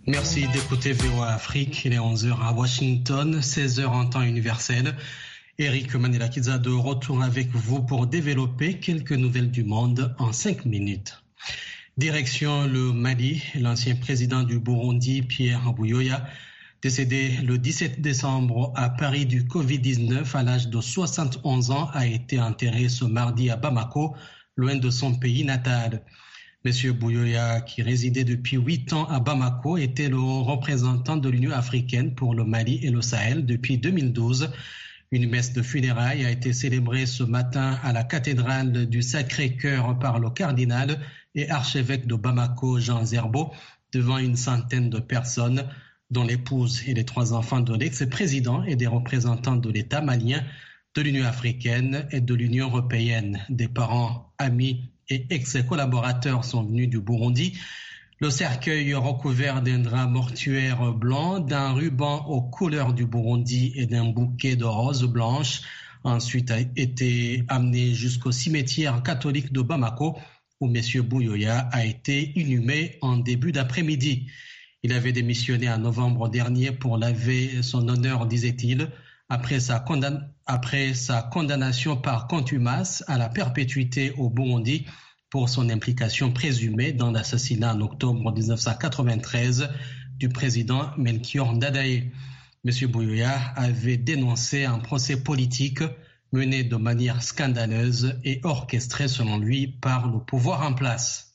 Merci d'écouter VOA Afrique. Il est 11h à Washington, 16h en temps universel. Eric Manelakiza de retour avec vous pour développer quelques nouvelles du monde en 5 minutes. Direction le Mali, l'ancien président du Burundi, Pierre Buyoya, décédé le 17 décembre à Paris du Covid-19 à l'âge de 71 ans, a été enterré ce mardi à Bamako, loin de son pays natal. Monsieur Buyoya, qui résidait depuis 8 ans à Bamako, était le représentant de l'Union africaine pour le Mali et le Sahel depuis 2012. Une messe de funérailles a été célébrée ce matin à la cathédrale du Sacré-Cœur par le cardinal et archevêque de Bamako, Jean Zerbo, devant une centaine de personnes, dont l'épouse et les 3 enfants de l'ex-président et des représentants de l'État malien, de l'Union africaine et de l'Union européenne. Des parents, amis et ex-collaborateurs sont venus du Burundi. Le cercueil recouvert d'un drap mortuaire blanc, d'un ruban aux couleurs du Burundi et d'un bouquet de roses blanches, ensuite a été amené jusqu'au cimetière catholique de Bamako, où M. Buyoya a été inhumé en début d'après-midi. Il avait démissionné en novembre dernier pour laver son honneur, disait-il, après sa condamnation par contumace à la perpétuité au Burundi pour son implication présumée dans l'assassinat en octobre 1993 du président Melchior Ndadaye. M. Buyoya avait dénoncé un procès politique mené de manière scandaleuse et orchestré selon lui par le pouvoir en place.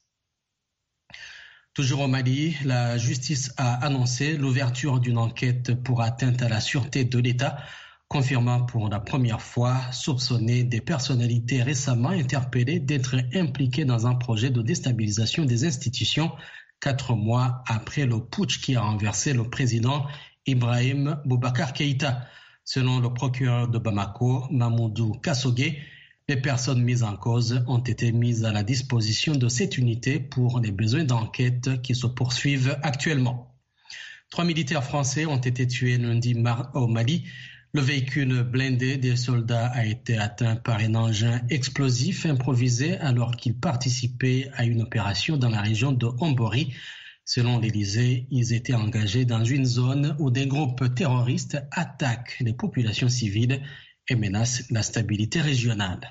Toujours au Mali, la justice a annoncé l'ouverture d'une enquête pour atteinte à la sûreté de l'État, confirmant pour la première fois soupçonner des personnalités récemment interpellées d'être impliquées dans un projet de déstabilisation des institutions 4 mois après le putsch qui a renversé le président Ibrahim Boubacar Keïta. Selon le procureur de Bamako, Mamoudou Kassogué, les personnes mises en cause ont été mises à la disposition de cette unité pour les besoins d'enquête qui se poursuivent actuellement. 3 militaires français ont été tués lundi au Mali. Le véhicule blindé des soldats a été atteint par un engin explosif improvisé alors qu'ils participaient à une opération dans la région de Hombori. Selon l'Élysée, ils étaient engagés dans une zone où des groupes terroristes attaquent les populations civiles et menacent la stabilité régionale.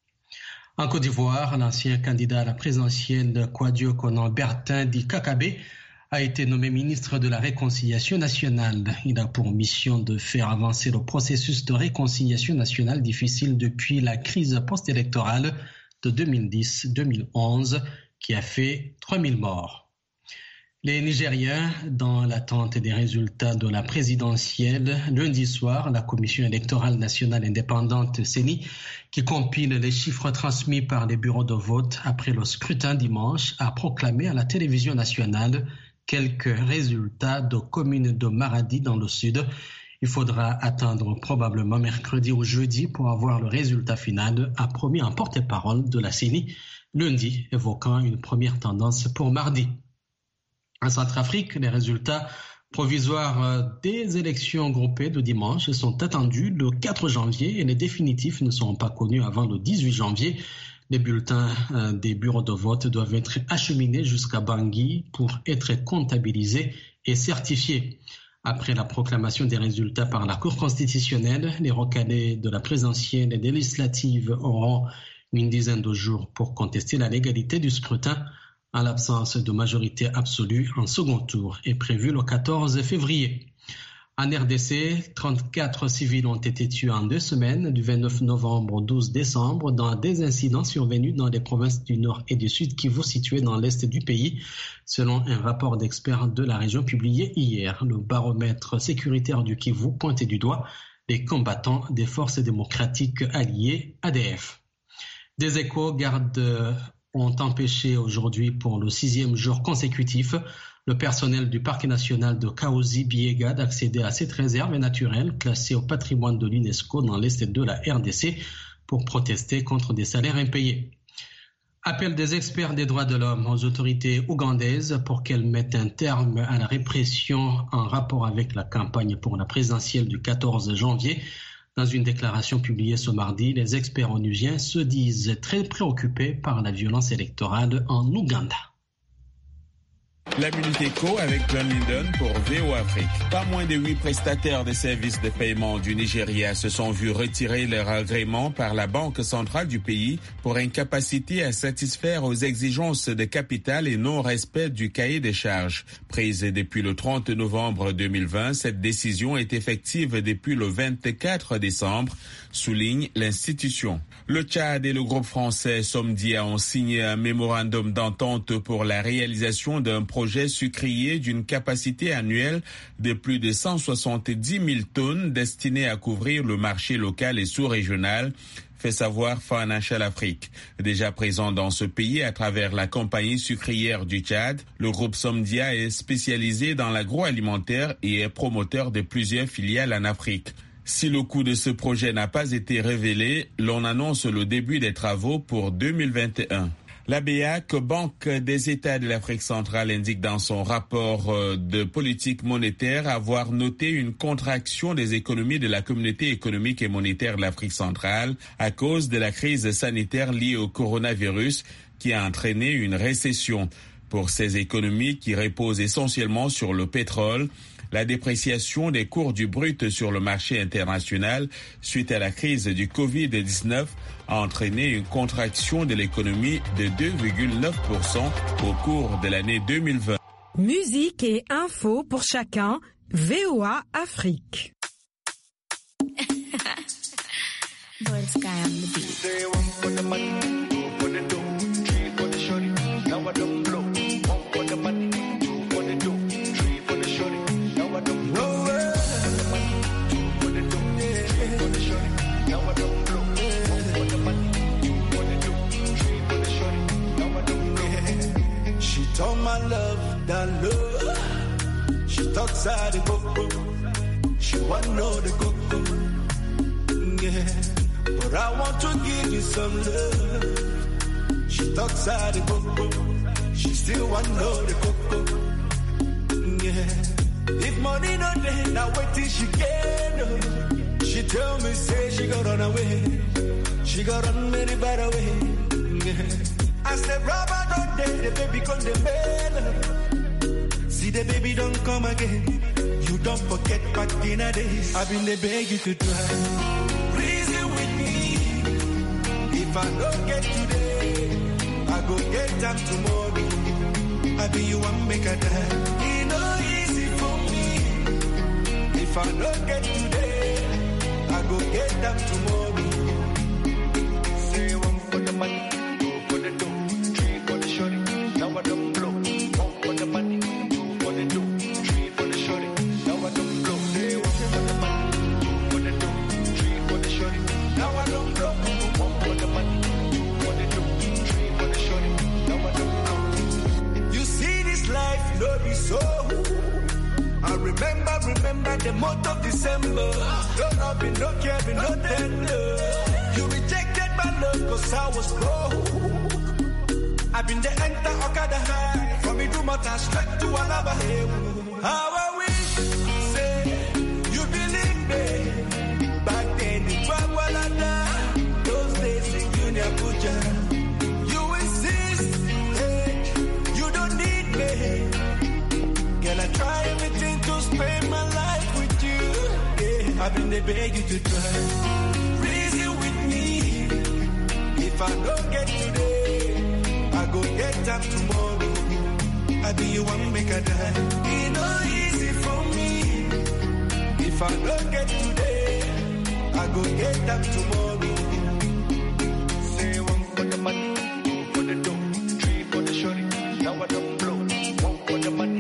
En Côte d'Ivoire, l'ancien candidat à la présidentielle Kouadio Konan Bertin dit Kakabé a été nommé ministre de la Réconciliation nationale. Il a pour mission de faire avancer le processus de réconciliation nationale difficile depuis la crise post-électorale de 2010-2011 qui a fait 3000 morts. Les Nigériens, dans l'attente des résultats de la présidentielle, lundi soir, la Commission électorale nationale indépendante CENI, qui compile les chiffres transmis par les bureaux de vote après le scrutin dimanche, a proclamé à la télévision nationale quelques résultats de communes de Maradi dans le sud. Il faudra attendre probablement mercredi ou jeudi pour avoir le résultat final, a promis un porte-parole de la CENI lundi, évoquant une première tendance pour mardi. En Centrafrique, les résultats provisoires des élections groupées de dimanche sont attendus le 4 janvier et les définitifs ne seront pas connus avant le 18 janvier. Les bulletins des bureaux de vote doivent être acheminés jusqu'à Bangui pour être comptabilisés et certifiés. Après la proclamation des résultats par la Cour constitutionnelle, les recalés de la présidentielle et des législatives auront une dizaine de jours pour contester la légalité du scrutin. En l'absence de majorité absolue, un second tour est prévu le 14 février. En RDC, 34 civils ont été tués en 2 semaines, du 29 novembre au 12 décembre, dans des incidents survenus dans les provinces du Nord et du Sud Kivu situées dans l'Est du pays, selon un rapport d'experts de la région publié hier. Le baromètre sécuritaire du Kivu pointait du doigt les combattants des forces démocratiques alliées ADF. Des échos ont empêché aujourd'hui pour le 6e jour consécutif le personnel du parc national de Kaouzi-Biega d'accéder à cette réserve naturelle classée au patrimoine de l'UNESCO dans l'est de la RDC pour protester contre des salaires impayés. Appel des experts des droits de l'homme aux autorités ougandaises pour qu'elles mettent un terme à la répression en rapport avec la campagne pour la présidentielle du 14 janvier. Dans une déclaration publiée ce mardi, les experts onusiens se disent très préoccupés par la violence électorale en Ouganda. La Minute Éco avec John Linden pour VOA Afrique. Pas moins de 8 prestataires de services de paiement du Nigeria se sont vus retirer leur agrément par la Banque centrale du pays pour incapacité à satisfaire aux exigences de capital et non-respect du cahier des charges. Prise depuis le 30 novembre 2020, cette décision est effective depuis le 24 décembre, souligne l'institution. Le Tchad et le groupe français Somdia ont signé un mémorandum d'entente pour la réalisation d'un projet sucrier d'une capacité annuelle de plus de 170 000 tonnes destiné à couvrir le marché local et sous-régional, fait savoir Financial Afrique. Déjà présent dans ce pays à travers la compagnie sucrière du Tchad, le groupe Somdia est spécialisé dans l'agroalimentaire et est promoteur de plusieurs filiales en Afrique. Si le coût de ce projet n'a pas été révélé, l'on annonce le début des travaux pour 2021. La BEAC, Banque des États de l'Afrique centrale, indique dans son rapport de politique monétaire avoir noté une contraction des économies de la communauté économique et monétaire de l'Afrique centrale à cause de la crise sanitaire liée au coronavirus qui a entraîné une récession. Pour ces économies qui reposent essentiellement sur le pétrole, la dépréciation des cours du brut sur le marché international suite à la crise du Covid-19 a entraîné une contraction de l'économie de 2,9% au cours de l'année 2020. Musique et info pour chacun, VOA Afrique. Told my love that love. She talks out the coco. She want know the coco. Yeah, but I want to give you some love. She talks out the coco. She still want know the coco. Yeah, if money not there, now wait till she get up. She tell me say she got run away. She got run very bad away. Yeah. I said, rubber don't date, the baby come the mail. See the baby don't come again. You don't forget back in the days. I've been the beg you to try. Reason with me. If I don't get today, I go get them tomorrow. I be you one make a die. It no easy for me. If I don't get today, I go get them tomorrow. Say one for the money. Remember the month of December. No loving, no caring, no tender. You rejected my love cause I was broke. I've been the enter Okada high. From me to Mata straight to Alaba. How I wish, say, you believe me. Back then in Bagwalada, those days in Junior Puja. You insist, hey, you don't need me. Girl, I try everything to spend my life with you. Yeah, I've been there beg you to try. Reason with me. If I don't get today, I go get them tomorrow. I be you one make a die. It no easy for me. If I don't get today, I go get them tomorrow. Say one for the money, two for the dough, three for the shorty. Now I don't blow. One for the money.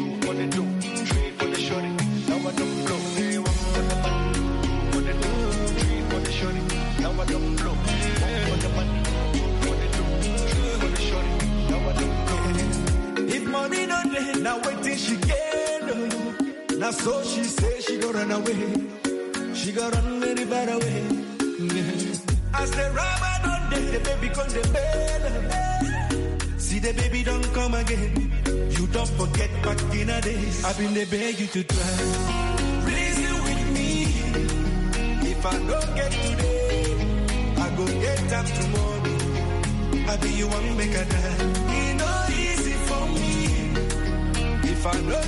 Now waiting she get now so she say she go run away. She go run very bad away. As the rubber don't date, the baby come the bed. See the baby don't come again. You don't forget back in the days. I've been the beg you to try. Reason with me. If I don't get today, I go get them tomorrow. I be you one make a die. It no easy for me. If I know